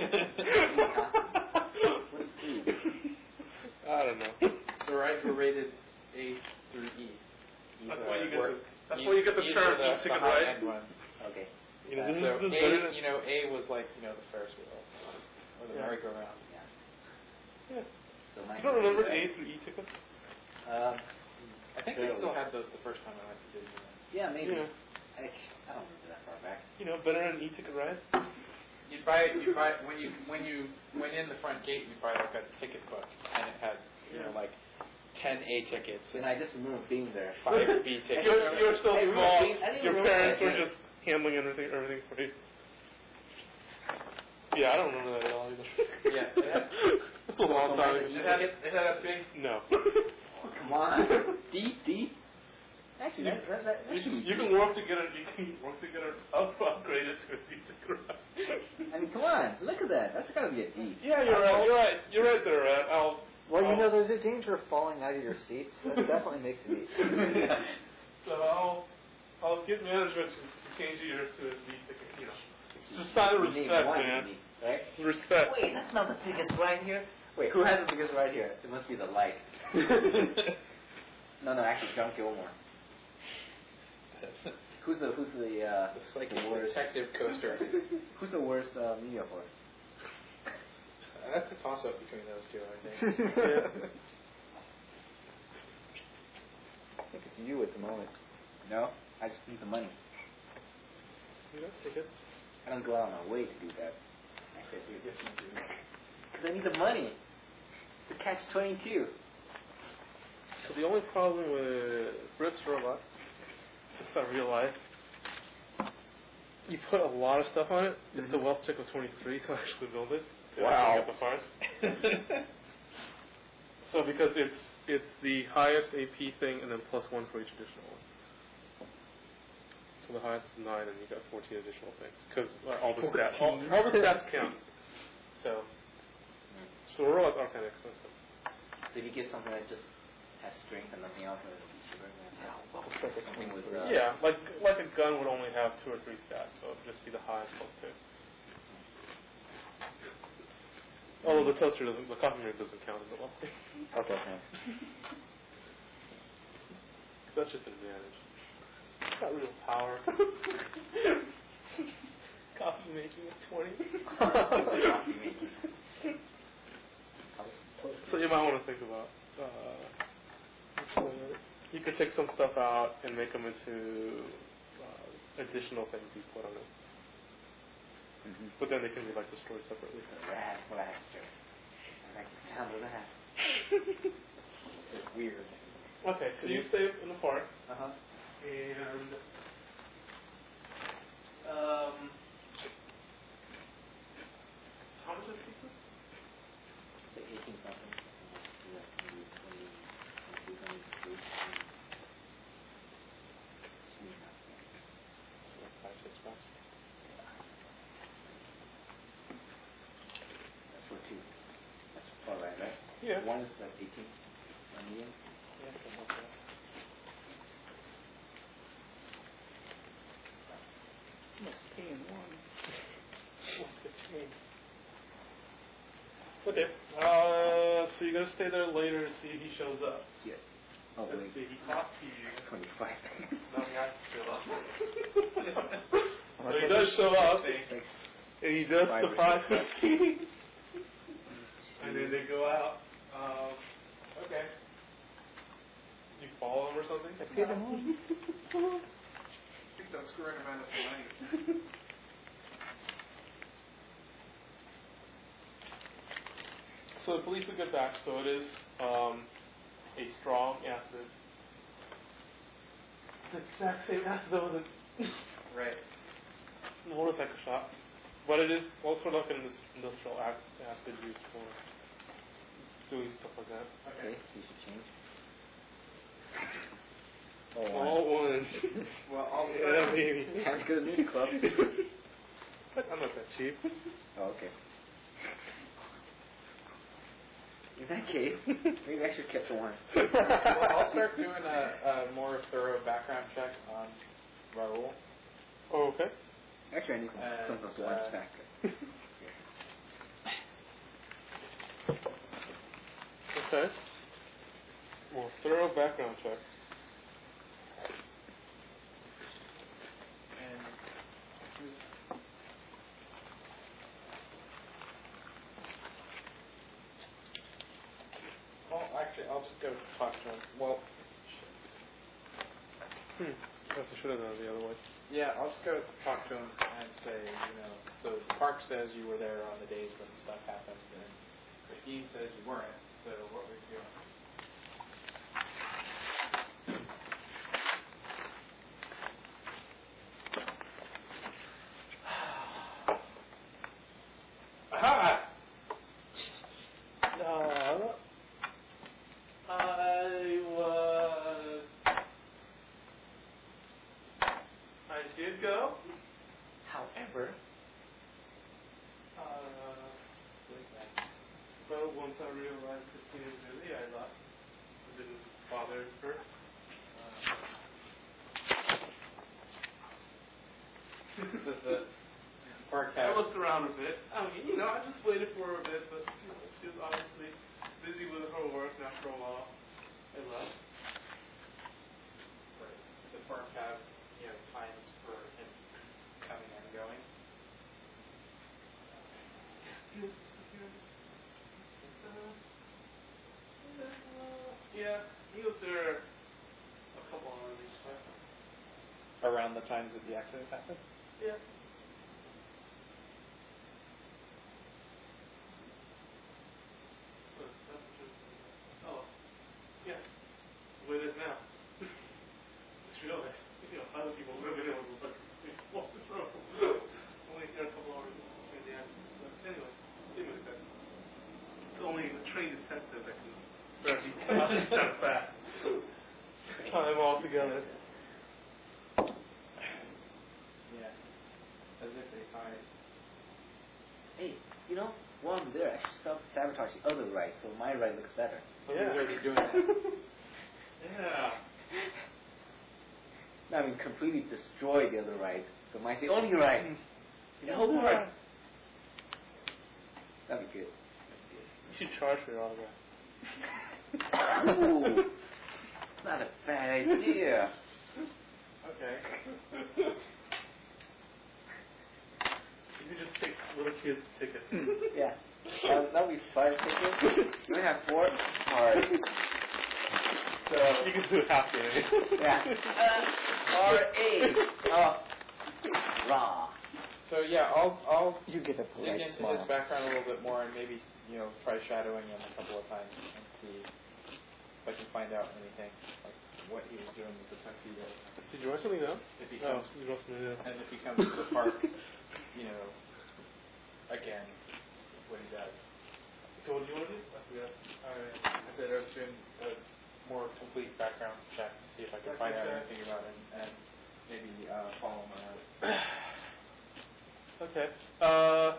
is E? I don't know. The rides were rated A through E. That's These why are you get work- the- that's E- why you get the these term are the- e-ticket the high ride. end ones. Okay. You know, Uh, this is, So this is better A, than- you know, A was like, you know, the Ferris wheel or the Yeah. merry-go-round. Yeah. Yeah. So my You don't remember A through E tickets? Um, I think they Barely. still had those the first time I went to Disneyland. yeah, maybe. Yeah. I, I don't remember that far back. You know, better than e-ticket ride? You'd buy, you buy when you when you went in the front gate, you buy like a ticket book, and it had you know Yeah. like ten A tickets And and I just remember being there. five B tickets. You're, you're so Hey, small. really? I didn't Your remember parents that, were yeah. just handling everything, everything for you. Yeah, I don't remember that at all either. Yeah, it had, It's a long time ago. it had it had a big. No. Oh, come on. D, D. Actually, that, that, that, that You should can, be you D. can work to get it. You can work to get it up, upgraded to a e-ticket ride. I mean, come on. Look at that. That's got to be a D. Yeah, you're right. You're right. You're right there, Rat. I'll. Well, you I'll- know, there's a danger of falling out of your seats. That definitely makes it easy. So I'll I'll get management to change yours to a D ticket. You know, it's a sign of You need respect, one, man. you need, right? Respect. Wait, that's not the biggest right here. Wait, who has the biggest right here? It must be the light. no, no, actually, John Gilmore. Who's the who's the uh, It's like the a worst? protective coaster. Who's the worst uh, media for? That's a toss-up between those two, I think. Yeah. you at the moment. No, I just need the money. You got tickets. I don't go out of my way to do that. Yes, you do. Because I need the money to catch twenty-two. So the only problem with Rift's robot, just I realized, you put a lot of stuff on it. It's a wealth check of twenty-three to actually build it. To Wow. Get the parts. So because it's it's the highest A P thing and then plus one for each additional one. So the highest is nine and you got fourteen additional things because uh, all the stats all, all the stats count. So so the robots are kind of expensive. So if you get something that just has strength and nothing else, then it'll be cheaper. Something with uh, Yeah, like like a gun would only have two or three stats, so it'd just be the highest plus two. Although the toaster doesn't, the coffee maker doesn't count as well. Okay, thanks. That's just an advantage. It's not real power. Coffee making at twenty. Coffee making. So you might want to think about. Uh, you could take some stuff out and make them into uh, additional things you put on it. Mm-hmm. But then they can be like destroyed separately. Rat blaster. I like the sound of that. It's weird. Okay, so you stay in the park. Uh huh. And um, so how much is the pizza? Say eighteen something. Yeah, maybe twenty, twenty-two, twenty-three. Like five, six bucks. That's for two. That's all right, right? Yeah. One is like eighteen. One medium. Yeah, something like that. Must pay in ones. What's fifteen? Okay. Uh, so you're gonna stay there later to see if he shows up. Yeah. Oh Let's wait. see. He talked to you. Twenty-five. Now he has to show up. So he does show up, Thanks. and he does Five or surprise six Christine. And then they go out. Um, okay. You follow him or something? I paid in ones. I think I'm screwing him out of some money. So the police will get back. So it is um, a strong acid. The exact same acid that was in Right. the motorcycle shop. But it is also like an industrial ac- acid used for doing stuff like that. Okay, you should change. Oh, All ones. Well, I'll Yeah, baby. Sounds good to me, club. But I'm not that cheap. Oh, okay. In that case, maybe I should keep the one. Well, I'll start doing a, a more thorough background check on Raul. Oh, okay. Actually, I need some, And, some of those ones uh, back. Okay. More thorough background check. And well, actually, I'll just go talk to him. Well, Hmm. Guess I should have done it the other way. yeah, I'll just go talk to him and say, you know, so the park says you were there on the days when stuff happened, and Christine says you weren't. So what were you doing? Aha! Uh, I was. I did go. However, Uh, but once I realized Christine was busy, I left. I didn't bother her. Does the park I have? looked around a bit. I mean, you know, I just waited for her a bit, but you know, she was obviously busy with her work, and after a while, I left. Does the park have, you know, times for him coming and going? Yeah, he was there a couple hours each time. Around the times that the accidents happened? Yeah. But that's just, oh, yes, the way it is now. Just realized, you know, other people would have been able to like, walk the road. Only here a couple hours in the end. But anyway, it makes sense. It's only the trained detective that can really jump fast. Time all together. Yeah. As if they hired. Hey, you know, while I'm there, I should self-sabotage the other ride so my ride looks better. Yeah. He's already doing that. Yeah. I mean, completely destroy the other ride, so mine's the only ride in the whole park. That'd be good. You should charge for your autograph. Ooh, not a bad idea. Okay. You could just take little kids' tickets. Yeah. Uh, that'll be five tickets. You only have four? Alright. So, You can do it half day. yeah. Uh, R A. Oh. Raw. So yeah, I'll I'll You get a dig polite into smile. his background a little bit more and maybe you know try shadowing him a couple of times and see if I can find out anything like what he was doing with the tuxedo. Did you write something down? If he Oh, comes you wrote something down. and if he comes to the park, you know, again, what he does. So what do you want to do? I forgot. I, I said I was doing a more complete background check to see if I could find out Okay. anything about him and maybe uh, follow him around. Okay. Uh.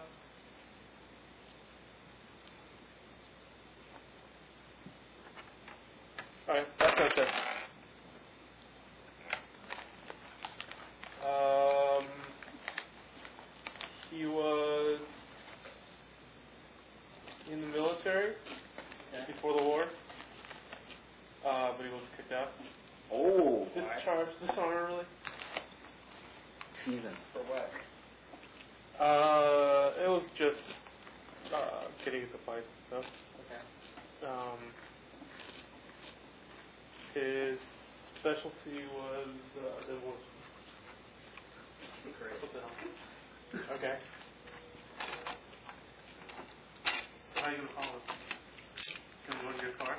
Alright, that's okay. Um, he was in the military before the war, uh, but he was kicked out. Oh. Discharged dishonorably. Treason. For what? Uh, it was just uh, getting into fights and stuff. Okay. Um, his specialty was uh, divorce. Great. What the hell? Okay. How are you gonna follow it? Can you go to your car?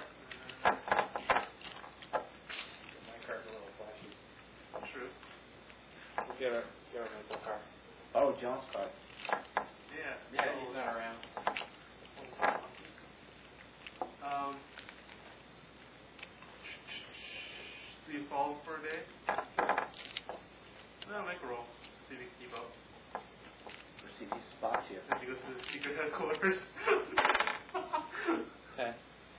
My car's a little flashy. True. We'll get a get a rental car. Oh, John's car. Yeah. Yeah, he's not around. Um, do you follow for a day? No, make a roll. See if you can keep up. See these spots here. As he goes to the secret headquarters. Ten.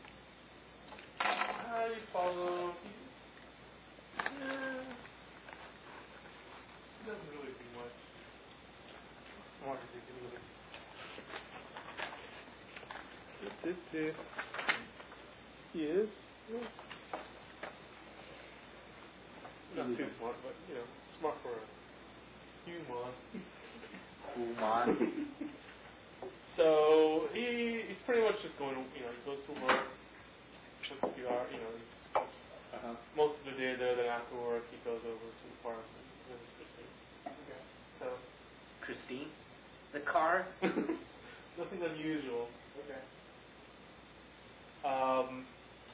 Ah, you follow. Yeah. He doesn't really do much. Smart as he can do it. He is. Yeah. Not too smart, but you know, smart for a human. Human. So he he's pretty much just going. You know, he goes to work. Took a few hours. You know, he's Uh-huh. most of the day there. Then after work, he goes over to the park and visits Christine. Okay. So Christine? The car? nothing unusual. Okay. Um,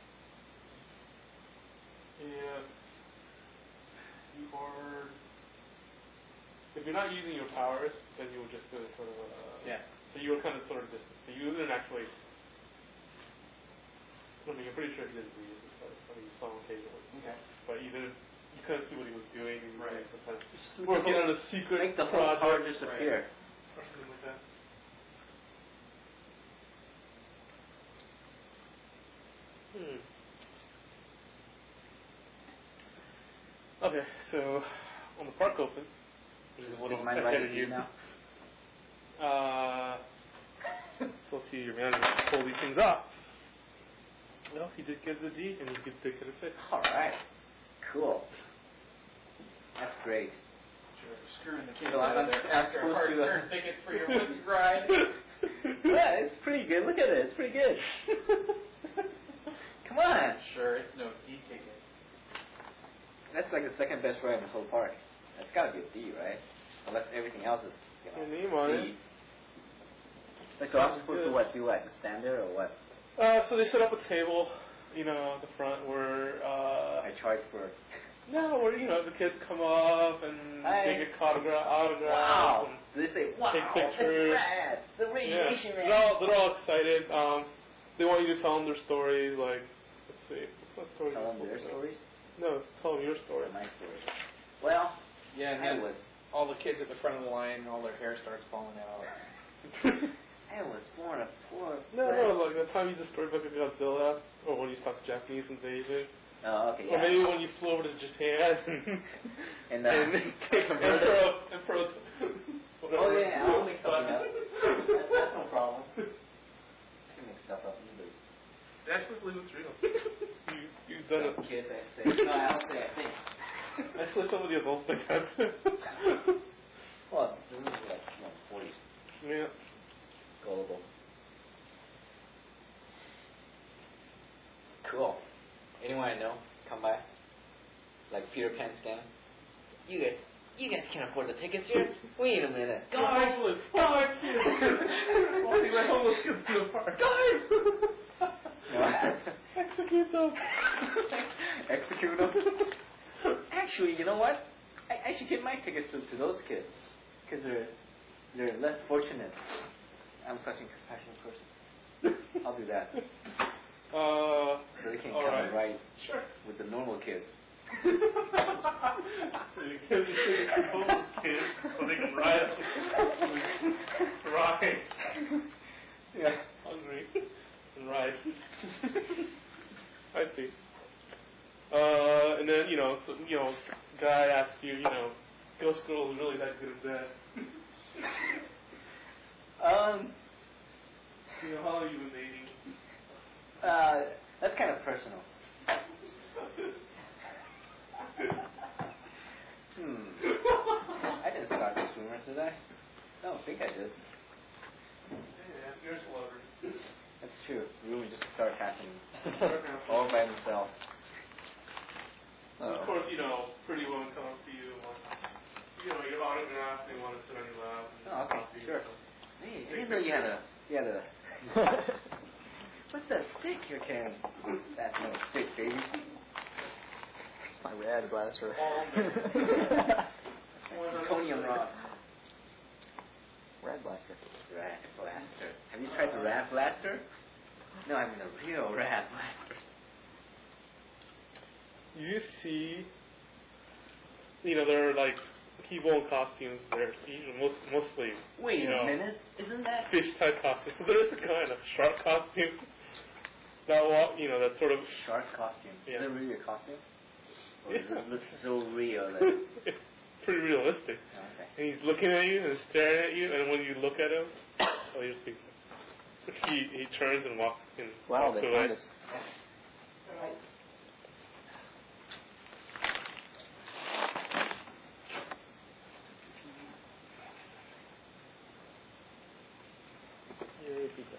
if you are, if you're not using your powers, then you will just do sort of. Uh, Yeah. So you were kind of sort of distant. So you didn't actually. I mean, I'm pretty sure he didn't use it, but I mean, you saw him occasionally. Okay. But you didn't. You couldn't see what he was doing. And Right. Sometimes working on a secret Make the whole project car disappear. or something like that. Hmm. Okay, so when the park opens, which is a little Is my ahead right of you now? Uh, so let's see your manager pull these things off. Well, he did get the D, and he did get it fixed. Alright. Cool. That's great. Sure. Screwing the kids So out I'm- of there I'm after a supposed hard to, uh, turn ticket for your whiskey ride. Yeah, it's pretty good. Look at it. It's pretty good. Come on. Sure, it's no D ticket. That's like the second best ride in the whole park. That's gotta be a D, right? Unless everything else is, you know, Your name on it. C. Like, so I'm supposed to what? Do I just stand there or what? Uh, so they set up a table, you know, at the front where uh, I charge for. no, where you know the kids come up and I- they get autograph, autographs. Wow. And So they say, wow, Take that's pictures. rad. The yeah, radiation they're man. all they're all excited. Um, they want you to tell them their stories. Like, let's see, what stories? Tell are them you their supposed to stories. know? No, tell them your story. Or my story. Well, Yeah, and I then was. all the kids at the front of the line, all their hair starts falling out. I was born a poor. No, no, like the time you destroyed like a Godzilla, or when you stopped Japanese invasion, Oh, okay, or yeah. maybe when you flew over to Japan And, uh, and take a and pro, and pro, Oh yeah, I'll make something up. That's, that's no problem. I can make stuff up easily. actually believe it's real. you, you've done it. Some kids, I say. No, I don't say I think. Actually, some of the adults think that too. Well, this is like, you know, forties. Yeah. Gullible. Cool. Anyone I know, come by. Like Peter Pan scan. You guys, you guys can't afford the tickets here. Wait a minute. No, actually, oh, actually, only let homeless kids to the park. Guys! Execute them. Execute them. Actually, you know what? I, I should give my tickets to, to those kids because they're they're less fortunate. I'm such a compassionate person. I'll do that. Uh, So they can all come right. and ride Sure. with the normal kids. So you give the tickets to homeless kids so they can ride up the ride. Yeah. Hungry and ride. I see. Uh, and then, you know, so, you know, guy asks you, you know, Ghost Girl is really that good at that. Um. You know, how long have you been dating? Uh, that's kind of personal. Hmm. I didn't start those rumors, did I? I don't think I did. Yeah, you're a celebrity. That's true. Rumors just start happening all by themselves. And of course, you know, pretty women come up to you and want, you know, your autograph, they want to sit on your lap. And Oh, okay, talk to you. sure. Hey, I didn't know you had a, you had a, what's that stick you're carrying? That's no stick, baby. My rad blaster. Plutonium rod. Rad blaster. Rat blaster. Have you tried the rat blaster? No, I mean a real rat blaster. You see, you know, there are like people in costumes. They're usually most, mostly, Wait you a know, minute, isn't that? fish type costumes. So there is a guy in a shark costume. That walk, you know, that sort of. Shark costume. Yeah. Is it really a costume? Or does Yeah. it look so real that... It's pretty realistic. Oh, okay. And he's looking at you and staring at you, and when you look at him, oh, you're speaking. He he turns and walks and Wow, walks they away. found us. Yay, pizza.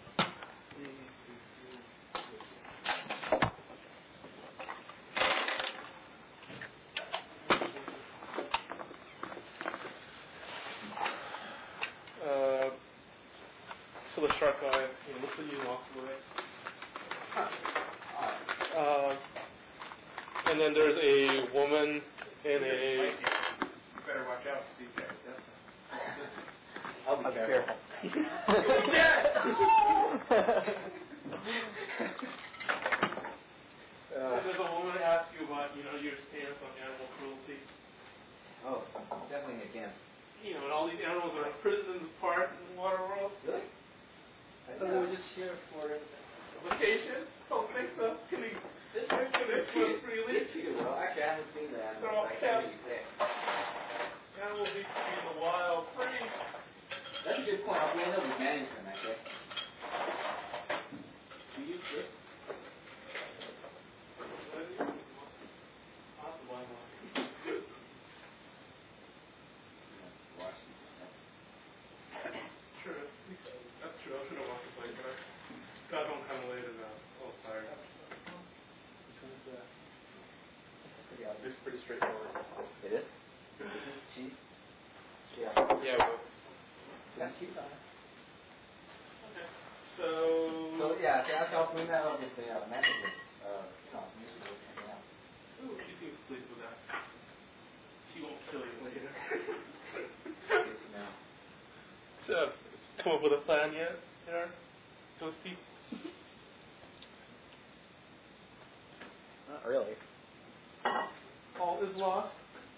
Uh, so the shark guy, you know, looks at you and walks away. Uh, and then there's a woman and a. You better watch out for these guys. That's I'll be I'll be careful. Uh, there's a woman that asks you about, you know, your stance on animal cruelty. Oh, definitely against. You know, and all these animals are in prisons, parks, and water world. Really? I thought they were just here for... Vacation? Don't think so. Can we, This can they swim freely? Well, actually, I haven't seen the animals. They're all I can't kept. really say. Animals need to be in the wild, free. That's a good point. I'll be end up with management, I guess. Do you use this? Sure, that's true. I should have walked the plane, but I got home kind of late and uh, a little tired. Which one's that? Pretty obvious. It's pretty straightforward. It is? This is cheese? Yeah. Yeah, well, Got cheese on it. Okay. So. So, yeah, so after I'll bring that up with the uh, manager, uh, you know, musical checking out. Ooh, she seems pleased with that. She won't kill you later. Good to know. So, come up with a plan yet, there, Toasty? Not really. All is lost.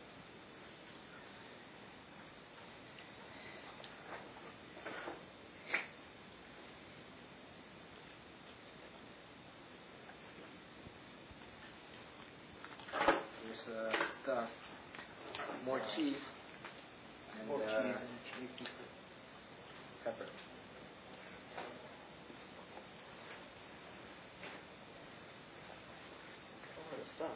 There's uh, stuff. More cheese. And, More uh, cheese and cheese. pepper. A lot of stuff.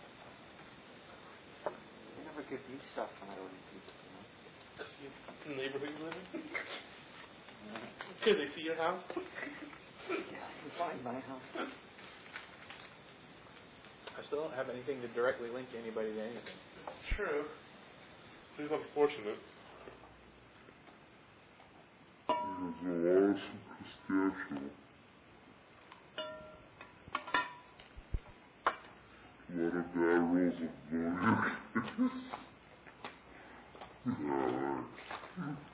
They never give me stuff when I order pizza, you know? The neighborhood you live in? Could they see your house? Yeah, you find my house. I still don't have anything to directly link anybody to anything. It's true. It's unfortunate. There's a lot of pistachio. A lot of barrels of volume.